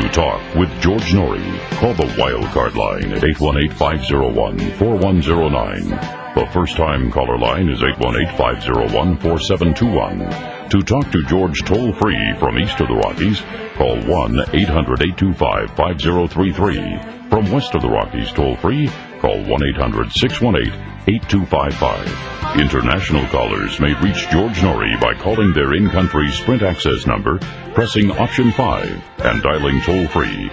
talk with George Norrie. Call the Wildcard line at 818-501-4109. The first-time caller line is 818-501-4721. To talk to George toll-free from east of the Rockies, call 1-800-825-5033. From west of the Rockies toll-free, call 1-800-618-8255. International callers may reach George Norrie by calling their in-country Sprint access number, pressing option 5, and dialing toll-free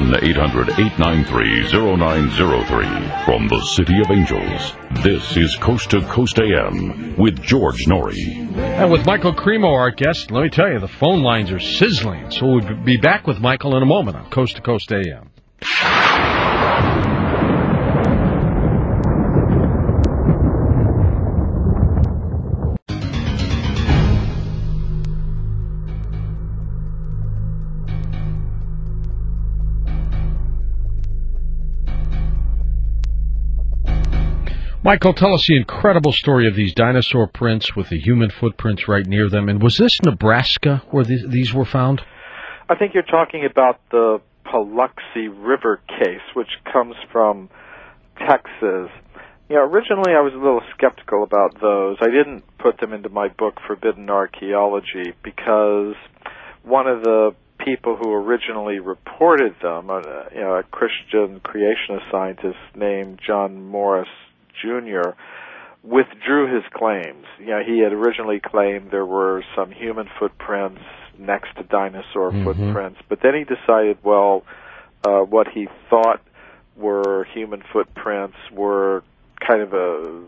1-800-893-0903. From the City of Angels, this is Coast to Coast AM with George Norrie. And with Michael Cremo, our guest, let me tell you, the phone lines are sizzling. So we'll be back with Michael in a moment on Coast to Coast AM. Michael, tell us the incredible story of these dinosaur prints with the human footprints right near them. And was this Nebraska where these were found? I think you're talking about the Paluxy River case, which comes from Texas. You know, originally I was a little skeptical about those. I didn't put them into my book, Forbidden Archaeology, because one of the people who originally reported them, a Christian creationist scientist named John Morris Jr., withdrew his claims. You know, he had originally claimed there were some human footprints next to dinosaur footprints, but then he decided, what he thought were human footprints were kind of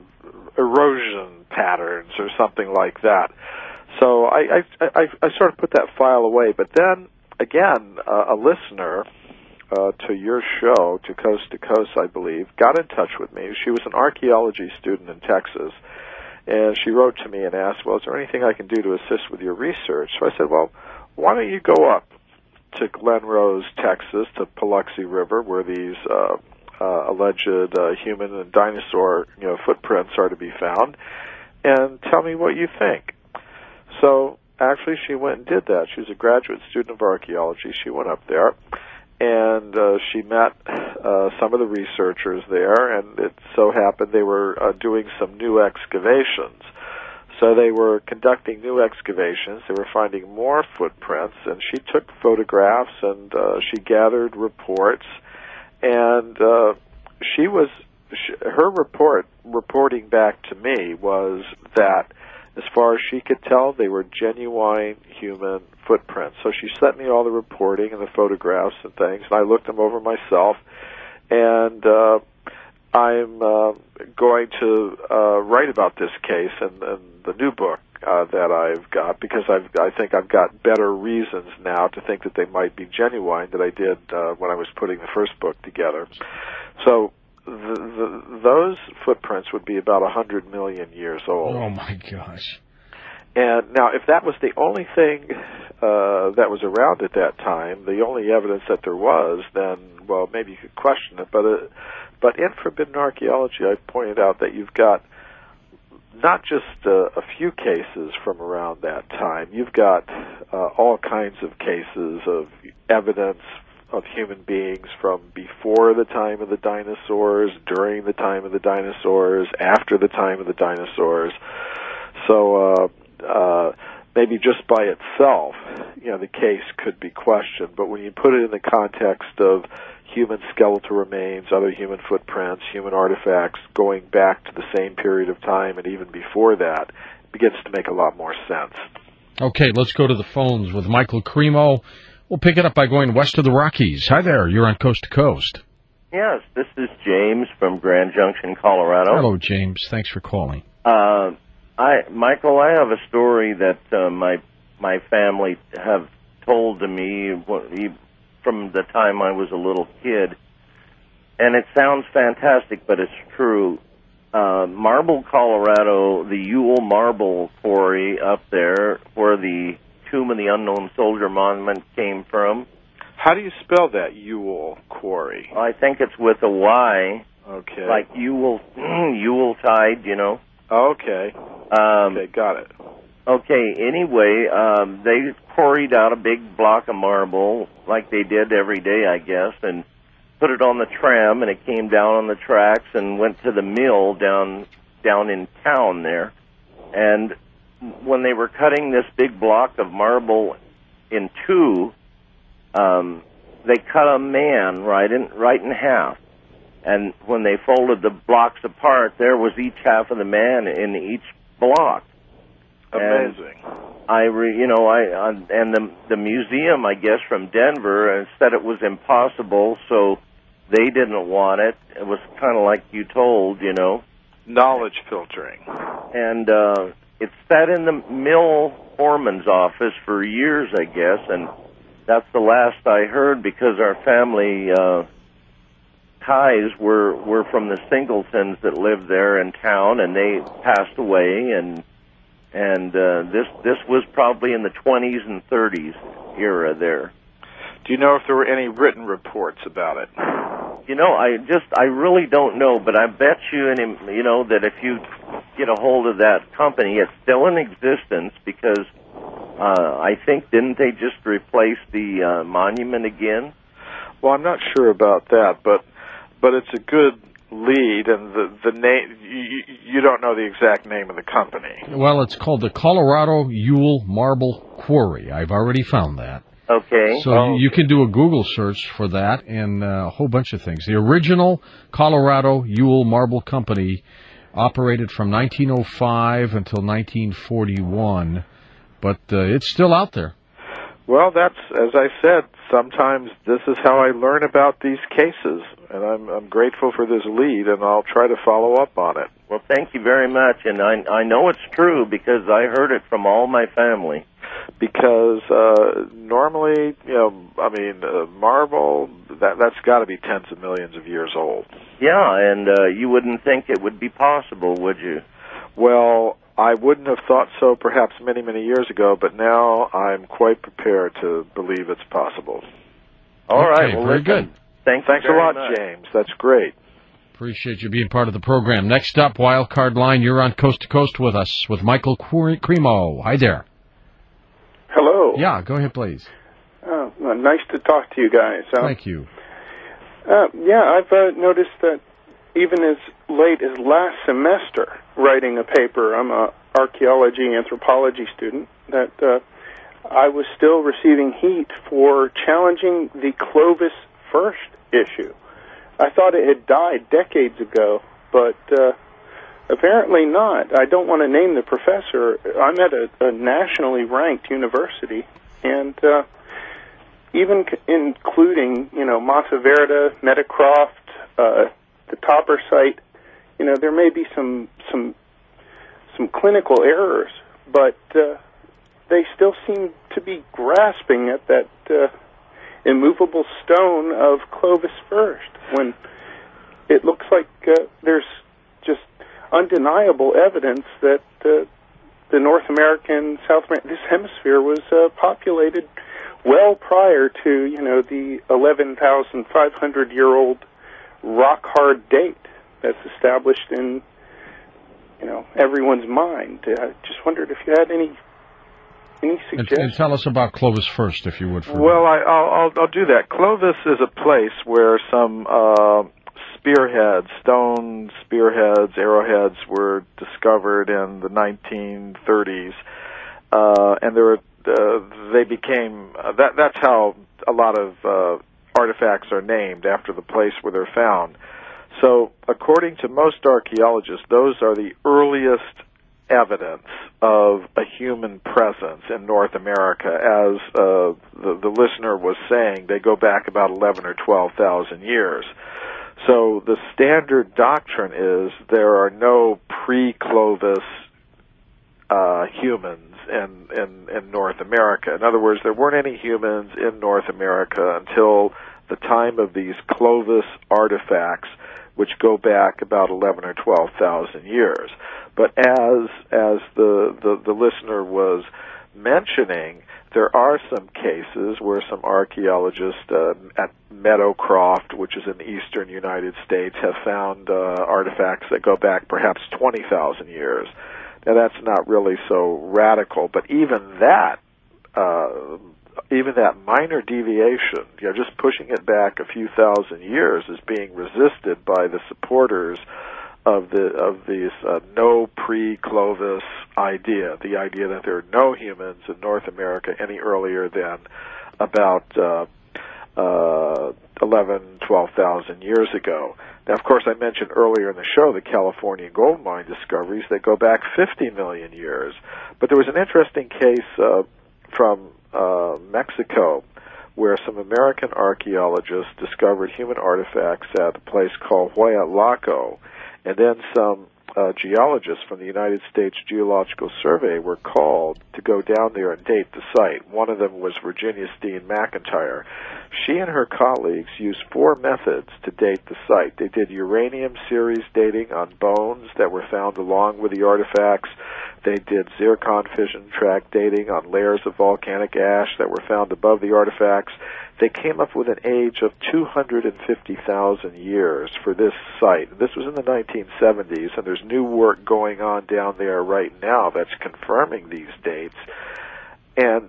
erosion patterns or something like that. So I sort of put that file away. But then, again, a listener to your show, to Coast, I believe, got in touch with me. She was an archaeology student in Texas, and she wrote to me and asked, is there anything I can do to assist with your research? So I said, why don't you go up to Glen Rose, Texas, to Paluxy River, where these alleged human and dinosaur footprints are to be found, and tell me what you think. So actually she went and did that. She was a graduate student of archaeology. She went up there, and she met some of the researchers there, and it so happened they were doing some new excavations. So they were conducting new excavations. They were finding more footprints, and she took photographs, and she gathered reports, and her reporting back to me was that, as far as she could tell, they were genuine human footprints. So she sent me all the reporting and the photographs and things, and I looked them over myself, and I'm going to write about this case in the new book that I've got, because I think I've got better reasons now to think that they might be genuine than I did when I was putting the first book together. So those footprints would be about 100 million years old. Oh, my gosh. And now, if that was the only thing that was around at that time, the only evidence that there was, then, maybe you could question it. But in Forbidden Archaeology, I pointed out that you've got not just a few cases from around that time. You've got all kinds of cases of evidence of human beings from before the time of the dinosaurs, during the time of the dinosaurs, after the time of the dinosaurs. So maybe just by itself, the case could be questioned. But when you put it in the context of human skeletal remains, other human footprints, human artifacts going back to the same period of time and even before that, it begins to make a lot more sense. Okay, let's go to the phones with Michael Cremo. We'll pick it up by going west of the Rockies. Hi there, you're on Coast to Coast. Yes, this is James from Grand Junction, Colorado. Hello, James. Thanks for calling. Michael, I have a story that my family have told to me from the time I was a little kid, and it sounds fantastic, but it's true. Marble, Colorado, the Ewell Marble Quarry up there, where the Tomb of the Unknown Soldier Monument came from. How do you spell that, Ewell Quarry? I think it's with a Y. Okay. Like Ewell Tide, Okay. Okay, got it. Okay, anyway, they quarried out a big block of marble, like they did every day, I guess, and put it on the tram, and it came down on the tracks and went to the mill down in town there. And when they were cutting this big block of marble in two, they cut a man right in half. And when they folded the blocks apart, there was each half of the man in each block. Amazing. And the museum, I guess, from Denver said it was impossible, so they didn't want it. It was kind of like you told, Knowledge filtering. And it sat in the mill foreman's office for years, I guess, and that's the last I heard because our family ties were from the Singletons that lived there in town, and they passed away, and this was probably in the 20s and 30s era there. Do you know if there were any written reports about it? I really don't know, but I bet you, that if you get a hold of that company, it's still in existence because I think, didn't they just replace the monument again? Well, I'm not sure about that, but it's a good lead, and the name, you don't know the exact name of the company. Well, it's called the Colorado Ewell Marble Quarry. I've already found that. Okay. So you can do a Google search for that and a whole bunch of things. The original Colorado Ewell Marble Company operated from 1905 until 1941, but it's still out there. Well, that's, as I said, sometimes this is how I learn about these cases, and I'm grateful for this lead, and I'll try to follow up on it. Well, thank you very much, and I know it's true because I heard it from all my family. Because normally, marble, that's got to be tens of millions of years old. Yeah, and you wouldn't think it would be possible, would you? Well, I wouldn't have thought so perhaps many, many years ago, but now I'm quite prepared to believe it's possible. All right, okay, well, very listen, good. Thanks a lot, much. James. That's great. Appreciate you being part of the program. Next up, Wildcard Line, you're on Coast to Coast with us with Michael Cremo. Hi there. Hello. Yeah, go ahead, please. Nice to talk to you guys. Thank you. I've noticed that even as late as last semester, writing a paper, I'm an archaeology, anthropology student, that I was still receiving heat for challenging the Clovis First issue. I thought it had died decades ago, but apparently not. I don't want to name the professor. I'm at a nationally ranked university, and even including, Monteverdi, Meadowcroft, the Topper site, there may be some clinical errors, but they still seem to be grasping at that immovable stone of Clovis First, when it looks like there's just undeniable evidence that the North American, South American, this hemisphere was populated well prior to, the 11,500-year-old rock-hard date that's established in, everyone's mind. Just wondered if you had any suggestions. And tell us about Clovis First, if you would. Well, I'll do that. Clovis is a place where some spearheads, stone spearheads, arrowheads were discovered in the 1930s, and they became. That's how a lot of artifacts are named after the place where they're found. So, according to most archaeologists, those are the earliest evidence of a human presence in North America. As the listener was saying, they go back about 11 or 12,000 years. So the standard doctrine is there are no pre-Clovis humans in North America. In other words, there weren't any humans in North America until the time of these Clovis artifacts, which go back about 11 or 12,000 years. But as the listener was mentioning, there are some cases where some archaeologists at Meadowcroft, which is in the eastern United States, have found artifacts that go back perhaps 20,000 years. Now, that's not really so radical, but even that minor deviation, just pushing it back a few thousand years, is being resisted by the supporters of these no pre-Clovis idea, the idea that there are no humans in North America any earlier than about 12,000 years ago. Now, of course, I mentioned earlier in the show the California gold mine discoveries that go back 50 million years. But there was an interesting case from Mexico where some American archaeologists discovered human artifacts at a place called Huayatlaco, and then some geologists from the United States Geological Survey were called to go down there and date the site. One of them was Virginia Steen McIntyre. She and her colleagues used 4 methods to date the site. They did uranium series dating on bones that were found along with the artifacts. They did zircon fission track dating on layers of volcanic ash that were found above the artifacts. They came up with an age of 250,000 years for this site. This was in the 1970s, and there's new work going on down there right now that's confirming these dates. And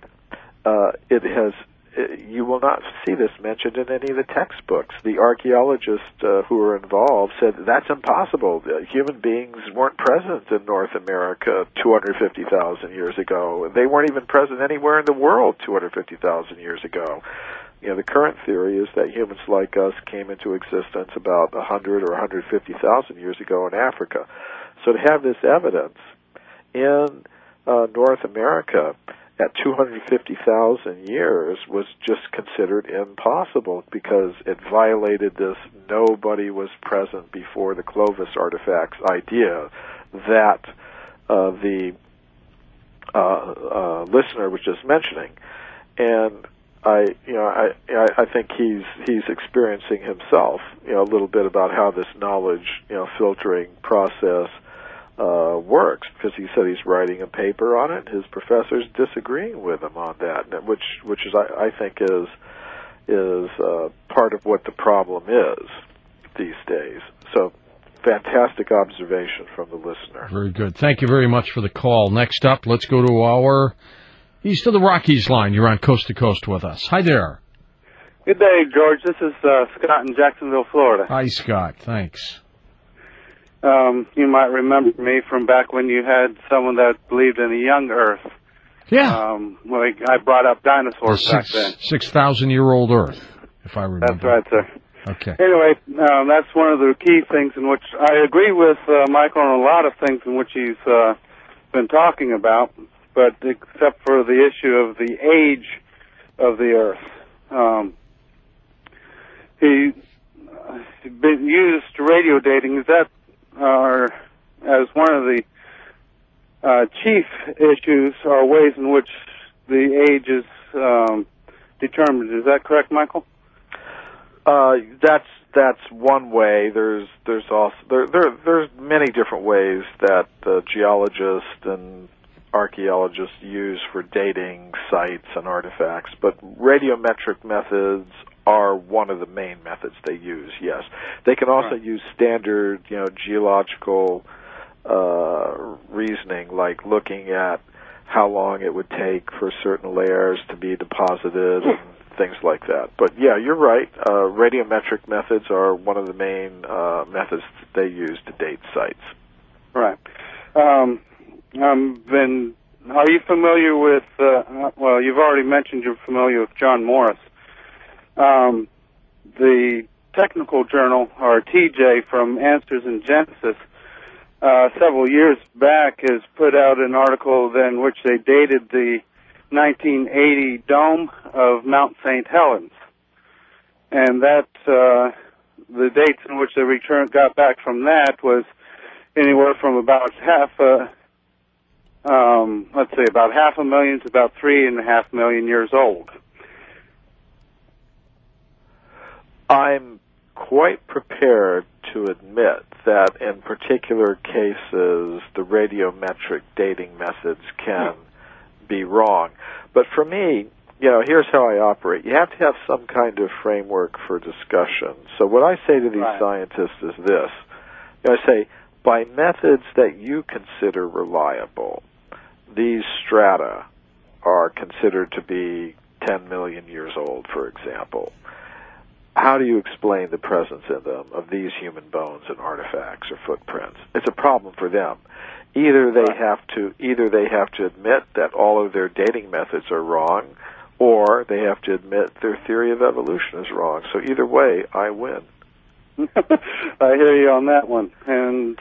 you will not see this mentioned in any of the textbooks. The archaeologists who were involved said that's impossible. Human beings weren't present in North America 250,000 years ago. They weren't even present anywhere in the world 250,000 years ago. The current theory is that humans like us came into existence about 100 or 150,000 years ago in Africa. So to have this evidence in North America at 250,000 years was just considered impossible because it violated this nobody was present before the Clovis artifacts idea that the listener was just mentioning. And I think he's experiencing himself, a little bit about how this knowledge, filtering process works, because he said he's writing a paper on it. His professor's disagreeing with him on that, which is I think is part of what the problem is these days. So, fantastic observation from the listener. Very good. Thank you very much for the call. Next up, let's go to our East of the Rockies line. You're on Coast to Coast with us. Hi there. Good day, George. This is Scott in Jacksonville, Florida. Hi, Scott. Thanks. You might remember me from back when you had someone that believed in a young Earth. Yeah. I brought up dinosaurs back then. 6,000-year-old Earth, if I remember. That's right, sir. Okay. Anyway, that's one of the key things in which I agree with Michael on a lot of things in which he's been talking about, but except for the issue of the age of the Earth. He used radio dating. Is that as one of the chief issues or ways in which the age is determined? Is that correct, Michael? That's one way. There's also there's many different ways that geologists and archaeologists use for dating sites and artifacts, but radiometric methods are one of the main methods they use. Yes, they can also use standard, geological reasoning, like looking at how long it would take for certain layers to be deposited and things like that. But yeah, you're right. Radiometric methods are one of the main methods that they use to date sites. Right. Are you familiar with? Well, you've already mentioned you're familiar with John Morris. The technical journal, or TJ, from Answers in Genesis, several years back has put out an article in which they dated the 1980 dome of Mount St. Helens. And that, the dates in which they got back from that was anywhere from about about 500,000 to about 3.5 million years old. I'm quite prepared to admit that in particular cases the radiometric dating methods can be wrong. But for me, here's how I operate. You have to have some kind of framework for discussion. So what I say to these scientists is this. I say, by methods that you consider reliable, these strata are considered to be 10 million years old, for example. How do you explain the presence in them of these human bones and artifacts or footprints? It's a problem for them. Either they have to admit that all of their dating methods are wrong, or they have to admit their theory of evolution is wrong. So either way, I win. I hear you on that one. And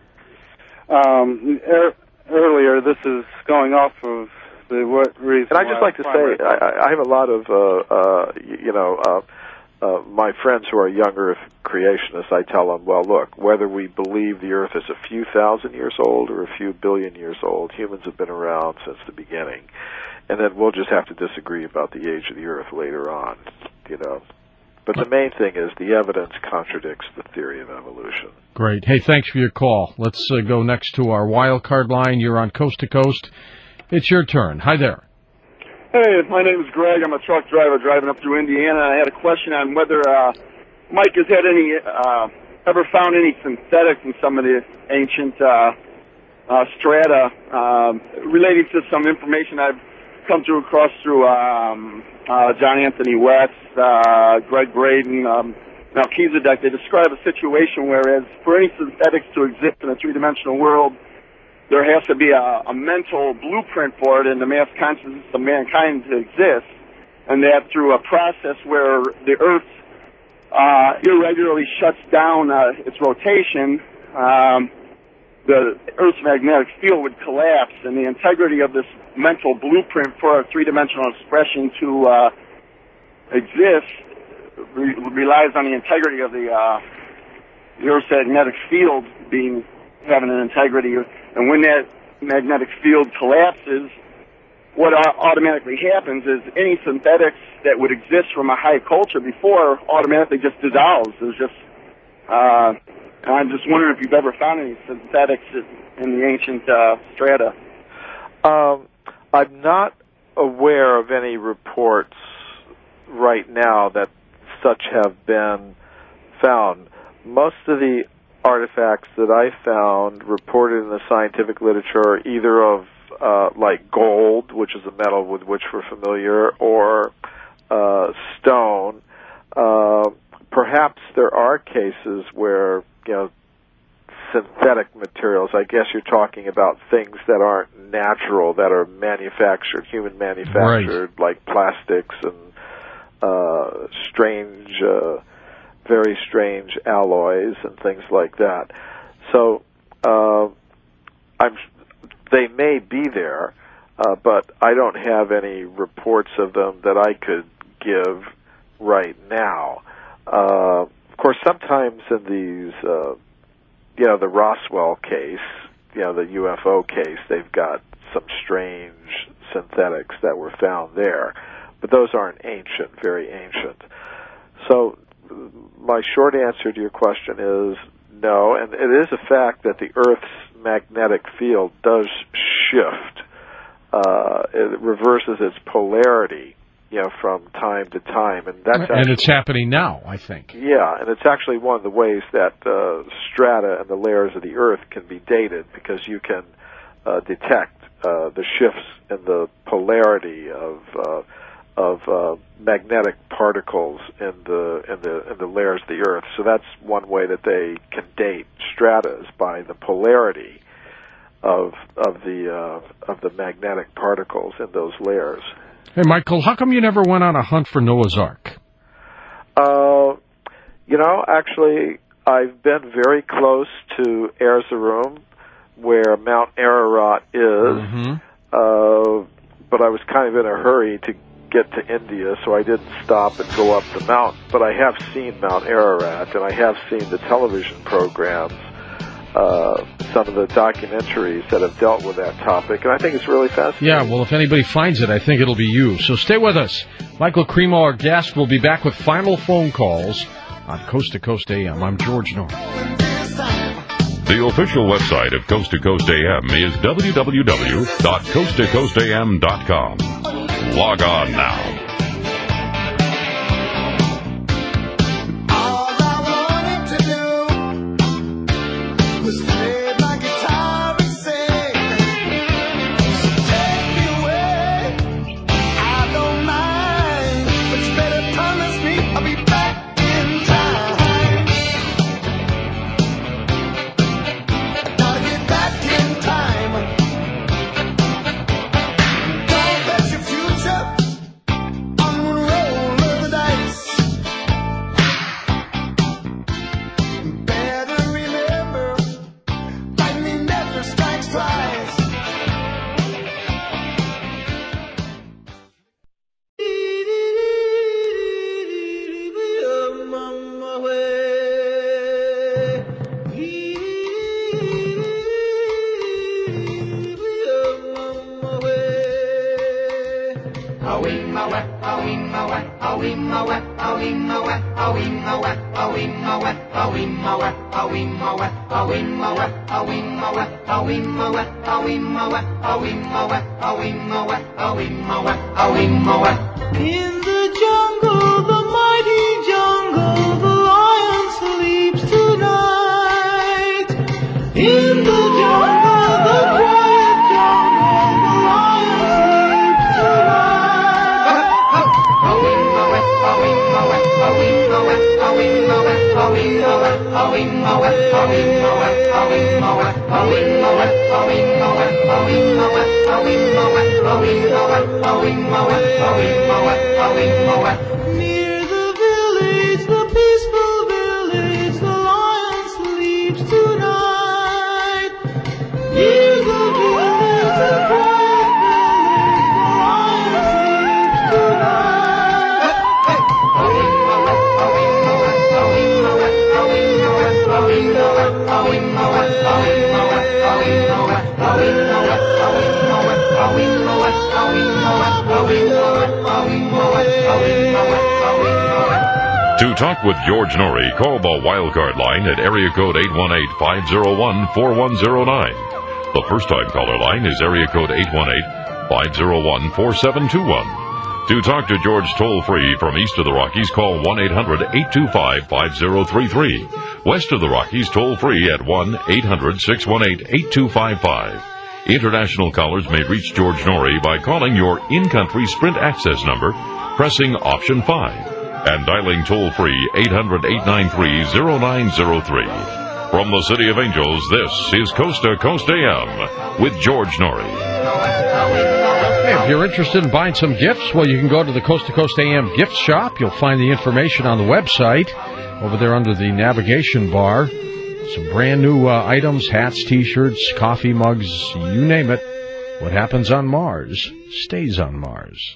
earlier, this is going off of what reason. And I'd just like to say, I have a lot of, my friends who are younger creationists. I tell them, well, look, whether we believe the Earth is a few thousand years old or a few billion years old, humans have been around since the beginning. And then we'll just have to disagree about the age of the Earth later on, But the main thing is the evidence contradicts the theory of evolution. Great. Hey, thanks for your call. Let's go next to our wild card line. You're on Coast to Coast. It's your turn. Hi there. Hey, my name is Greg. I'm a truck driver driving up through Indiana. I had a question on whether Mike has had any ever found any synthetics in some of the ancient strata relating to some information I've come across through John Anthony West, Greg Braden, Melchizedek. They describe a situation whereas for any synthetics to exist in a three-dimensional world, there has to be a mental blueprint for it in the mass consciousness of mankind to exist, and that through a process where the Earth irregularly shuts down its rotation, the Earth's magnetic field would collapse, and the integrity of this mental blueprint for a three-dimensional expression to exist relies on the integrity of the Earth's magnetic field having an integrity. And when that magnetic field collapses, what automatically happens is any synthetics that would exist from a high culture before automatically just dissolves. There's just, I'm just wondering if you've ever found any synthetics in the ancient strata. I'm not aware of any reports right now that such have been found. Most of the artifacts that I found reported in the scientific literature are either of like gold, which is a metal with which we're familiar, or stone. Perhaps there are cases where, synthetic materials, I guess you're talking about things that aren't natural, that are manufactured, human manufactured, right, like plastics and very strange alloys and things like that. So they may be there, but I don't have any reports of them that I could give right now. Of course, sometimes in these, the Roswell case, the UFO case, they've got some strange synthetics that were found there, but those aren't ancient, very ancient. So my short answer to your question is no, and it is a fact that the Earth's magnetic field does shift. It reverses its polarity, from time to time, and it's happening now, I think. Yeah, and it's actually one of the ways that strata and the layers of the Earth can be dated, because you can detect the shifts in the polarity of magnetic particles in the layers of the Earth. So that's one way that they can date stratas, by the polarity of the magnetic particles in those layers. Hey, Michael, how come you never went on a hunt for Noah's Ark? Actually, I've been very close to Erzurum, where Mount Ararat is, but I was kind of in a hurry to get to India, so I didn't stop and go up the mountain. But I have seen Mount Ararat, and I have seen the television programs, some of the documentaries that have dealt with that topic, and I think it's really fascinating. Yeah, well, if anybody finds it, I think it'll be you. So stay with us. Michael Cremo, our guest, will be back with final phone calls on Coast to Coast AM. I'm George Norrie. The official website of Coast to Coast AM is www.coasttocoastam.com. Log on now. All I wanted to do was play. the jungle, the mighty jungle, the lion sleeps tonight. In the jungle, the quiet jungle, the lion sleeps tonight. Near the village, the peaceful village, the lion sleeps tonight. Near the village, the quiet village, the lion sleeps tonight. To talk with George Norrie, call the Wildcard line at area code 818-501-4109. The first-time caller line is area code 818-501-4721. To talk to George toll-free from east of the Rockies, call 1-800-825-5033. West of the Rockies, toll-free at 1-800-618-8255. International callers may reach George Norrie by calling your in-country Sprint access number, pressing option 5, and dialing toll-free 800-893-0903. From the City of Angels, this is Coast to Coast AM with George Norrie. Hey, if you're interested in buying some gifts, well, you can go to the Coast to Coast AM gift shop. You'll find the information on the website over there under the navigation bar. Some brand new items, hats, T-shirts, coffee mugs, you name it. What happens on Mars stays on Mars.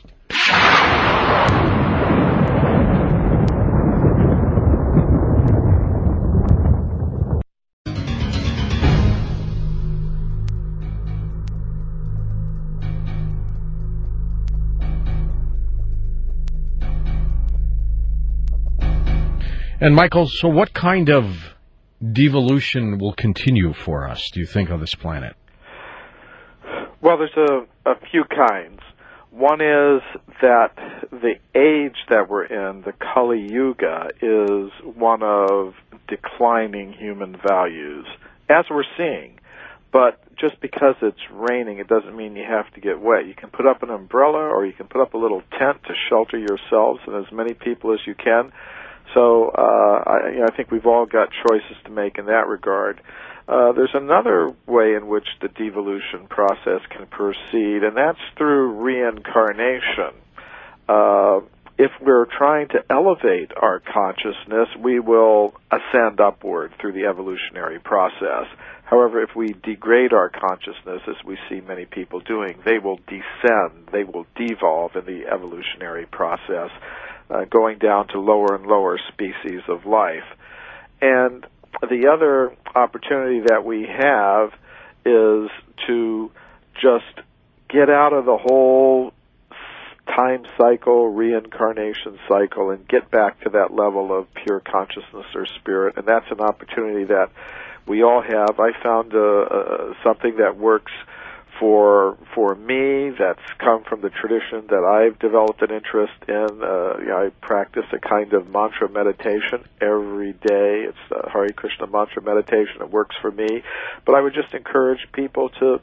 And Michael, so what kind of devolution will continue for us, do you think, on this planet? Well, there's a few kinds. One is that the age that we're in, the Kali Yuga, is one of declining human values, as we're seeing. But just because it's raining, it doesn't mean you have to get wet. You can put up an umbrella or you can put up a little tent to shelter yourselves and as many people as you can. So I think we've all got choices to make in that regard. There's another way in which the devolution process can proceed, and that's through reincarnation. If we're trying to elevate our consciousness, we will ascend upward through the evolutionary process. However, if we degrade our consciousness, as we see many people doing, they will descend, they will devolve in the evolutionary process, going down to lower and lower species of life. And the other opportunity that we have is to just get out of the whole time cycle, reincarnation cycle, and get back to that level of pure consciousness or spirit. And that's an opportunity that we all have. I found something that works for me, that's come from the tradition that I've developed an interest in. I practice a kind of mantra meditation every day. It's the Hare Krishna mantra meditation. It works for me. But I would just encourage people to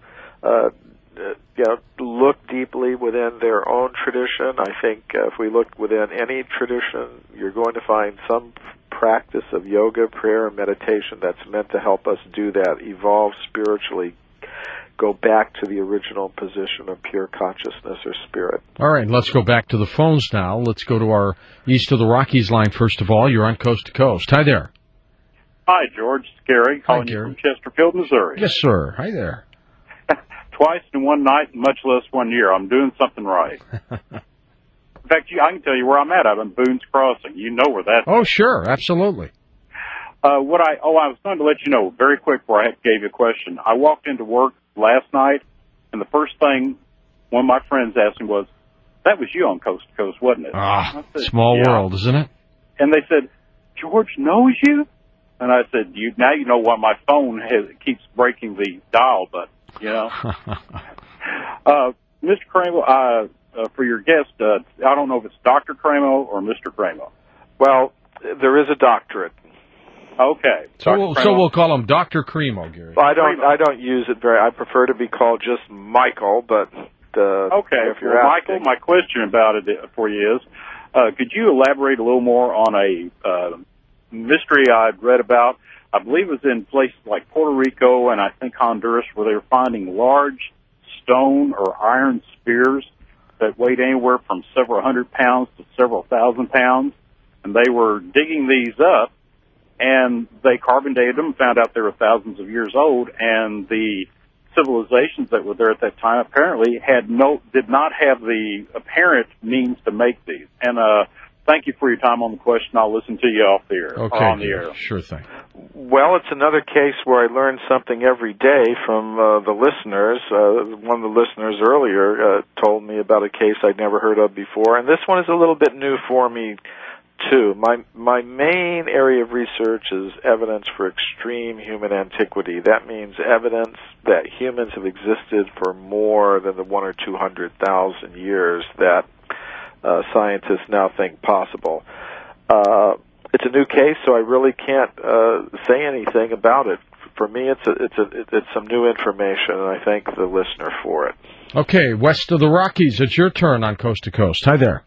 look deeply within their own tradition. I think if we look within any tradition, you're going to find some practice of yoga, prayer, and meditation that's meant to help us do that, evolve spiritually, go back to the original position of pure consciousness or spirit. All right, let's go back to the phones now. Let's go to our East of the Rockies line first of all. You're on Coast to Coast. Hi there. Hi, George. It's Gary calling you from Chesterfield, Missouri. Yes, sir. Hi there. Twice in one night, much less 1 year. I'm doing something right. In fact, I can tell you where I'm at. I'm in Boone's Crossing. You know where that is. Oh, sure. Absolutely. I was going to let you know very quick before I gave you a question. I walked into work last night, and the first thing one of my friends asked me was, That was you on Coast to Coast, wasn't it? Ah, said, small world, isn't it? And they said, George knows you? And I said, now you know why my phone keeps breaking the dial button, you know? Mr. Cramo, for your guest, I don't know if it's Dr. Cramo or Mr. Cramo. Well, there is a doctorate. Okay. So we'll call him Dr. Cremo, Gary. I don't use it I prefer to be called just Michael, but okay. If you're Michael, my question about it for you is, could you elaborate a little more on a mystery I'd read about? I believe it was in places like Puerto Rico and I think Honduras, where they were finding large stone or iron spears that weighed anywhere from several hundred pounds to several thousand pounds. And they were digging these up, and they carbon dated them, found out they were thousands of years old, and the civilizations that were there at that time apparently did not have the apparent means to make these. And thank you for your time on the question. I'll listen to you off the air. Okay, or on the air. Sure thing. Well, it's another case where I learned something every day from the listeners. One of the listeners earlier told me about a case I'd never heard of before, and this one is a little bit new for me, too. My main area of research is evidence for extreme human antiquity. That means evidence that humans have existed for more than the 100,000 or 200,000 years that scientists now think possible. It's a new case, so I really can't say anything about it. For me, it's some new information, and I thank the listener for it. Okay, west of the Rockies, it's your turn on Coast to Coast. Hi there.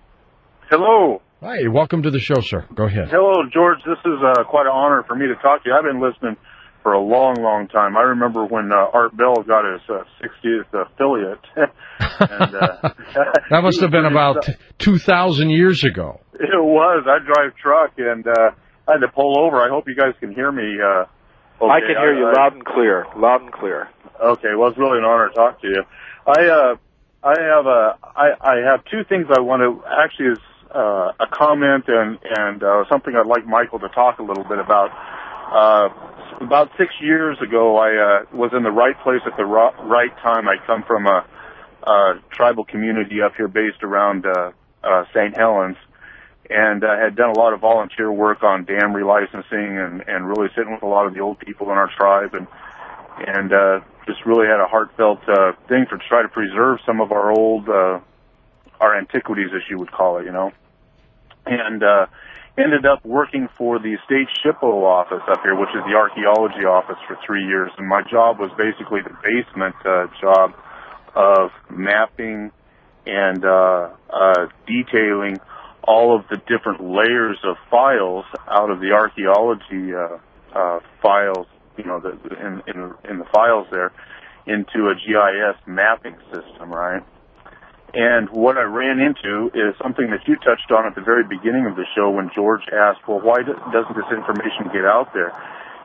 Hello. Hi, welcome to the show, sir. Go ahead. Hello, George. This is quite an honor for me to talk to you. I've been listening for a long, long time. I remember when Art Bell got his 60th affiliate. And, that must have been about 2,000 years ago. It was. I drive truck, and I had to pull over. I hope you guys can hear me. Okay. I can hear you loud and clear. Loud and clear. Okay. Well, it's really an honor to talk to you. I have two things I want to actually is a comment and something I'd like Michael to talk a little bit about. About 6 years ago, I was in the right place at the right time. I come from a tribal community up here based around St. Helens, and I had done a lot of volunteer work on dam relicensing and really sitting with a lot of the old people in our tribe and just really had a heartfelt thing to try to preserve some of our old our antiquities, as you would call it, you know. And ended up working for the state SHPO office up here, which is the archaeology office, for 3 years. And my job was basically the basement job of mapping and detailing all of the different layers of files out of the archaeology files, you know, in the files there, into a GIS mapping system, right? And what I ran into is something that you touched on at the very beginning of the show when George asked, well, why doesn't this information get out there?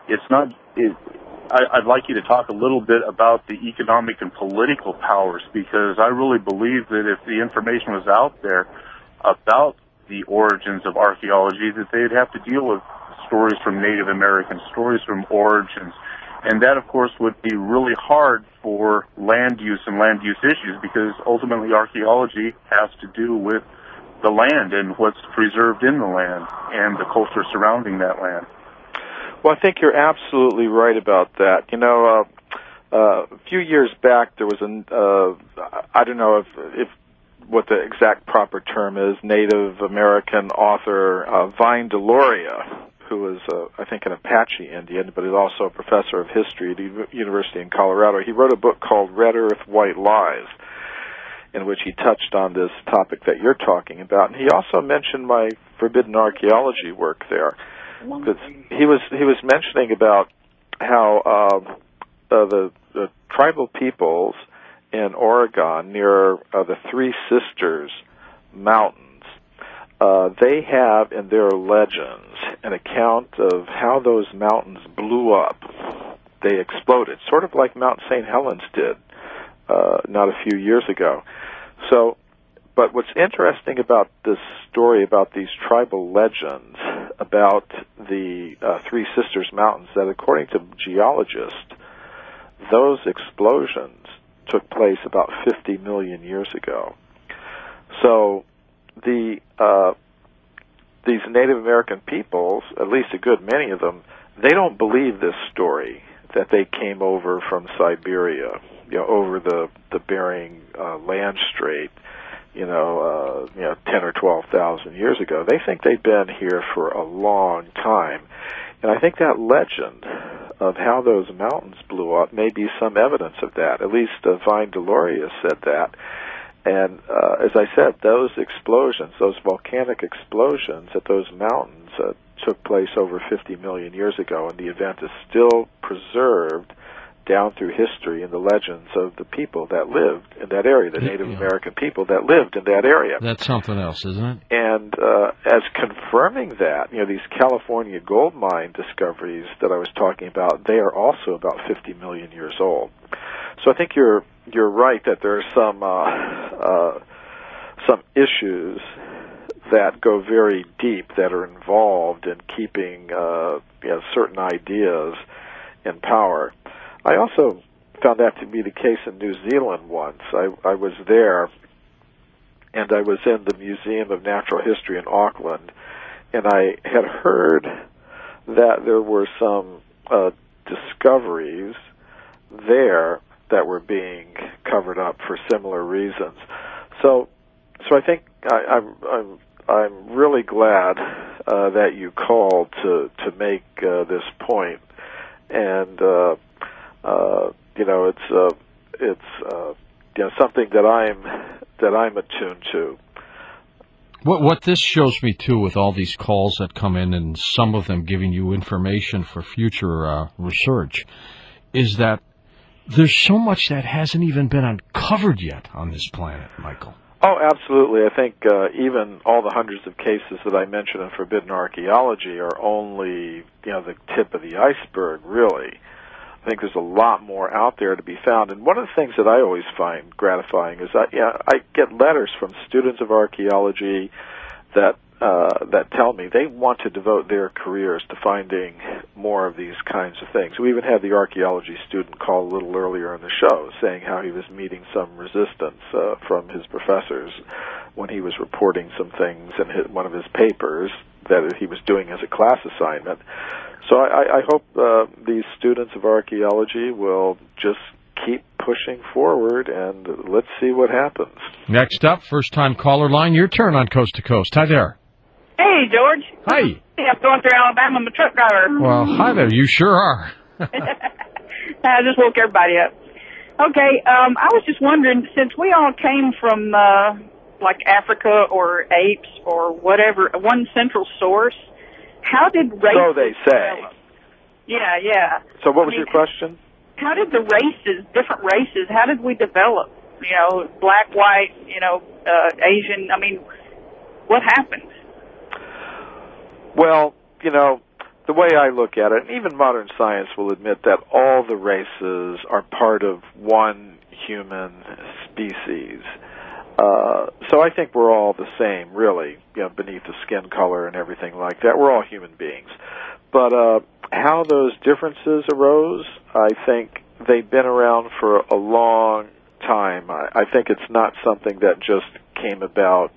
I'd like you to talk a little bit about the economic and political powers, because I really believe that if the information was out there about the origins of archaeology, that they'd have to deal with stories from Native Americans, stories from origins. And that, of course, would be really hard for land use and land use issues, because ultimately archaeology has to do with the land and what's preserved in the land and the culture surrounding that land. Well, I think you're absolutely right about that. You know, a few years back there was I don't know if what the exact proper term is, Native American author Vine Deloria, who is, I think, an Apache Indian, but is also a professor of history at the University in Colorado. He wrote a book called Red Earth, White Lies, in which he touched on this topic that you're talking about. And he also mentioned my forbidden archaeology work there. Because he was mentioning about how the tribal peoples in Oregon near the Three Sisters Mountains, they have in their legends an account of how those mountains blew up. They exploded, sort of like Mount St. Helens did not a few years ago. So, but what's interesting about this story about these tribal legends about the Three Sisters Mountains, that according to geologists, those explosions took place about 50 million years ago. So these Native American peoples, at least a good many of them, they don't believe this story that they came over from Siberia, over the Bering land strait, 10 or 12,000 years ago. They think they've been here for a long time. And I think that legend of how those mountains blew up may be some evidence of that. At least Vine Deloria said that. And as I said, those explosions, those volcanic explosions at those mountains took place over 50 million years ago, and the event is still preserved down through history in the legends of the people that lived in that area, the Native American people that lived in that area. That's something else, isn't it? And as confirming that, these California gold mine discoveries that I was talking about, they are also about 50 million years old. So I think you're right that there are some issues that go very deep that are involved in keeping certain ideas in power. I also found that to be the case in New Zealand once. I was there, and I was in the Museum of Natural History in Auckland, and I had heard that there were some discoveries there that were being covered up for similar reasons. So I think I'm really glad that you called to make this point, and it's something that I'm attuned to. What this shows me too, with all these calls that come in, and some of them giving you information for future research, is that there's so much that hasn't even been uncovered yet on this planet, Michael. Oh, absolutely. I think even all the hundreds of cases that I mentioned in Forbidden Archaeology are only the tip of the iceberg, really. I think there's a lot more out there to be found. And one of the things that I always find gratifying is I get letters from students of archaeology that tell me they want to devote their careers to finding more of these kinds of things. We even had the archaeology student call a little earlier in the show saying how he was meeting some resistance from his professors when he was reporting some things in one of his papers that he was doing as a class assignment. So I hope these students of archaeology will just keep pushing forward, and let's see what happens. Next up, first-time caller line, your turn on Coast to Coast. Hi there. Hey, George. Hi. Hey, I'm going through Alabama. I'm a truck driver. Well, hi there. You sure are. I just woke everybody up. Okay, I was just wondering, since we all came from, like Africa or apes or whatever, one central source, how did races So they say. develop? Yeah. So what was your question? How did the races, different races, how did we develop? Black, white, Asian, what happened? Well, the way I look at it, and even modern science will admit that all the races are part of one human species. So I think we're all the same, really, beneath the skin color and everything like that. We're all human beings. But how those differences arose, I think they've been around for a long time. I think it's not something that just came about,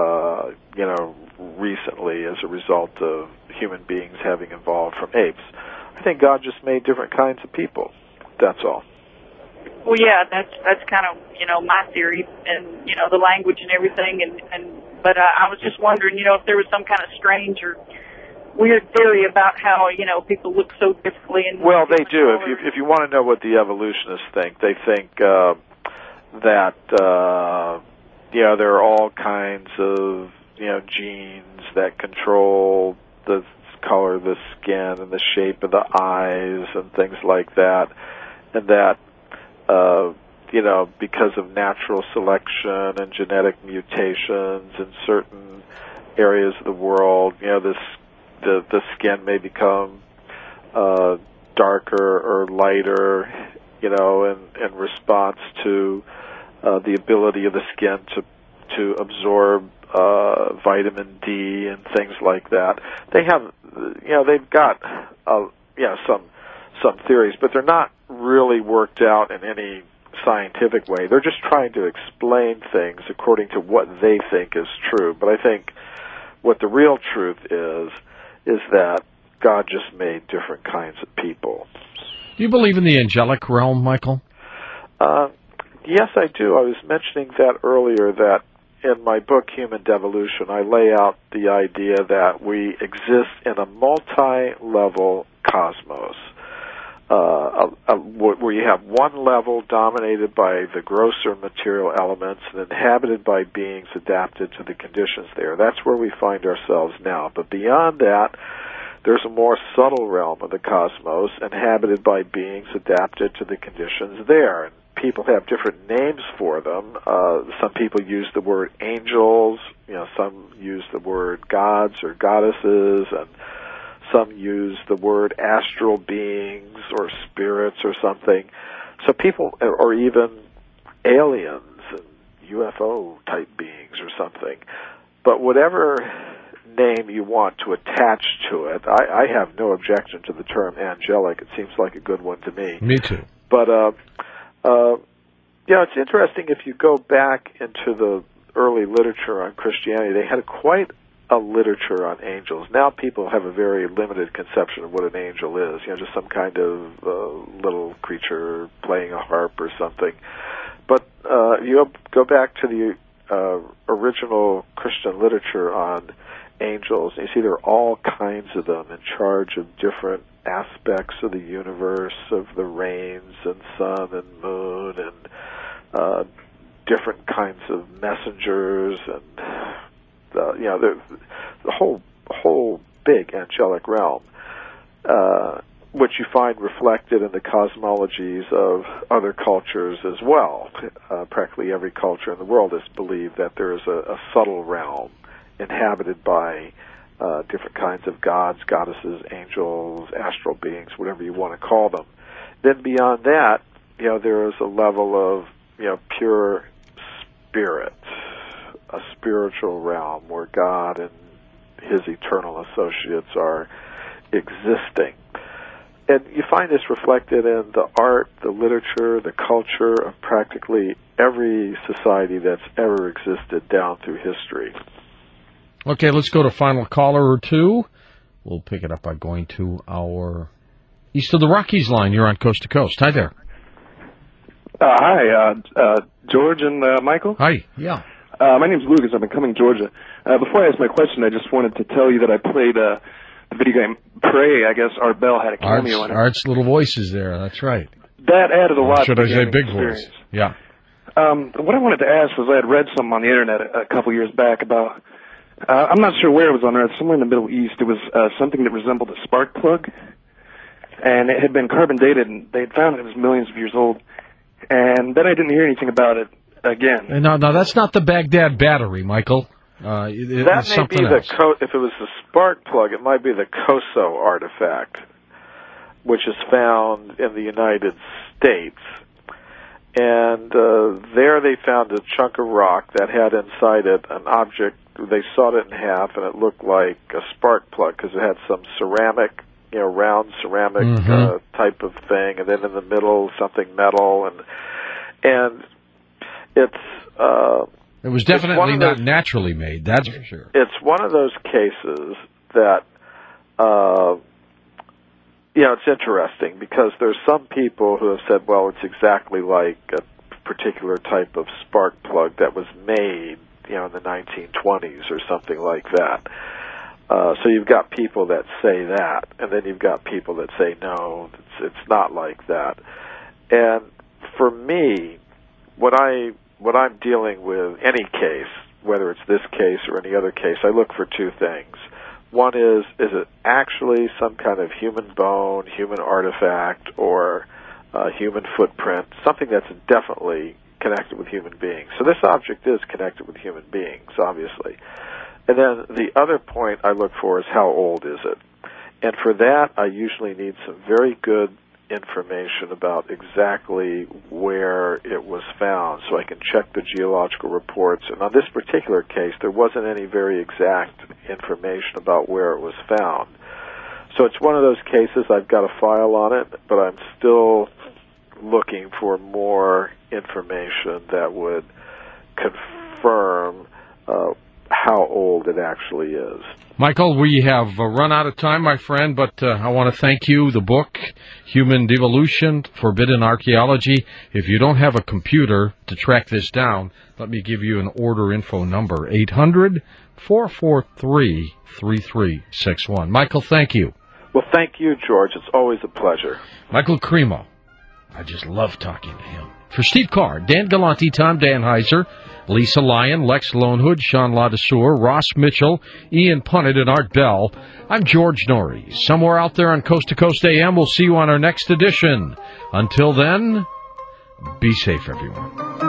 recently as a result of human beings having evolved from apes. I think God just made different kinds of people. That's all. Well, yeah, that's kind of my theory, and the language and everything, but I was just wondering, if there was some kind of strange or weird theory about how people look so differently. Well, they do. If you want to know what the evolutionists think, they think that there are all kinds of genes that control the color of the skin and the shape of the eyes and things like that, and that because of natural selection and genetic mutations in certain areas of the world, the skin may become darker or lighter, in response to the ability of the skin to absorb vitamin D and things like that. They have, they've got, some theories, but they're not really worked out in any scientific way. They're just trying to explain things according to what they think is true. But I think what the real truth is that God just made different kinds of people. Do you believe in the angelic realm, Michael? Yes, I do. I was mentioning that earlier, that in my book, Human Devolution, I lay out the idea that we exist in a multi-level cosmos, where you have one level dominated by the grosser material elements and inhabited by beings adapted to the conditions there. That's where we find ourselves now. But beyond that, there's a more subtle realm of the cosmos inhabited by beings adapted to the conditions there. And people have different names for them. Some people use the word angels, some use the word gods or goddesses, and some use the word astral beings or spirits or something. So people, or even aliens and UFO type beings or something. But whatever name you want to attach to it, I have no objection to the term angelic. It seems like a good one to me. Me too. But it's interesting if you go back into the early literature on Christianity, they had quite a literature on angels. Now people have a very limited conception of what an angel is, just some kind of little creature playing a harp or something. But you go back to the original Christian literature on angels, and you see there are all kinds of them in charge of different aspects of the universe, of the rains and sun and moon and different kinds of messengers and the whole big angelic realm, which you find reflected in the cosmologies of other cultures as well. Practically every culture in the world has believed that there is a subtle realm inhabited by different kinds of gods, goddesses, angels, astral beings, whatever you want to call them. Then beyond that, there is a level of pure spirit, a spiritual realm where God and his eternal associates are existing. And you find this reflected in the art, the literature, the culture of practically every society that's ever existed down through history. Okay, let's go to final caller or two. We'll pick it up by going to our East of the Rockies line. You're on Coast to Coast. Hi there. Hi, George and Michael. Hi, yeah. My name's Lucas. I'm in Cumming, Georgia. Before I ask my question, I just wanted to tell you that I played the video game Prey. I guess Art Bell had a cameo in it. Art's little voices there, that's right. That added a lot Should to I the say gaming big experience. voice? Yeah. What I wanted to ask was I had read something on the internet a couple years back about, I'm not sure where it was on Earth, somewhere in the Middle East. It was something that resembled a spark plug, and it had been carbon dated, and they had found it was millions of years old. And then I didn't hear anything about it again. No, that's not the Baghdad battery, Michael. That it's may something be else. if it was the spark plug, it might be the COSO artifact, which is found in the United States. And there they found a chunk of rock that had inside it an object. They sawed it in half, and it looked like a spark plug because it had some ceramic, round ceramic type of thing, and then in the middle something metal, and it's. It was definitely not naturally made, that's for sure. It's one of those cases that, it's interesting because there's some people who have said, well, it's exactly like a particular type of spark plug that was made, in the 1920s or something like that. So you've got people that say that, and then you've got people that say, no, it's not like that. And for me, what I'm dealing with, any case, whether it's this case or any other case, I look for two things. One is it actually some kind of human bone, human artifact, or human footprint, something that's definitely connected with human beings. So this object is connected with human beings, obviously. And then the other point I look for is how old is it? And for that, I usually need some very good information about exactly where it was found so I can check the geological reports. And on this particular case, there wasn't any very exact information about where it was found. So it's one of those cases I've got a file on it, but I'm still looking for more information that would confirm how old it actually is. Michael, we have run out of time, my friend, but I want to thank you. The book, Human Devolution, Forbidden Archaeology. If you don't have a computer to track this down, let me give you an order info number, 800-443-3361. Michael, thank you. Well, thank you, George. It's always a pleasure. Michael Cremo. I just love talking to him. For Steve Carr, Dan Galante, Tom Danheiser, Lisa Lyon, Lex Lonehood, Sean Ladesseur, Ross Mitchell, Ian Punnett, and Art Bell, I'm George Norrie. Somewhere out there on Coast to Coast AM, we'll see you on our next edition. Until then, be safe, everyone.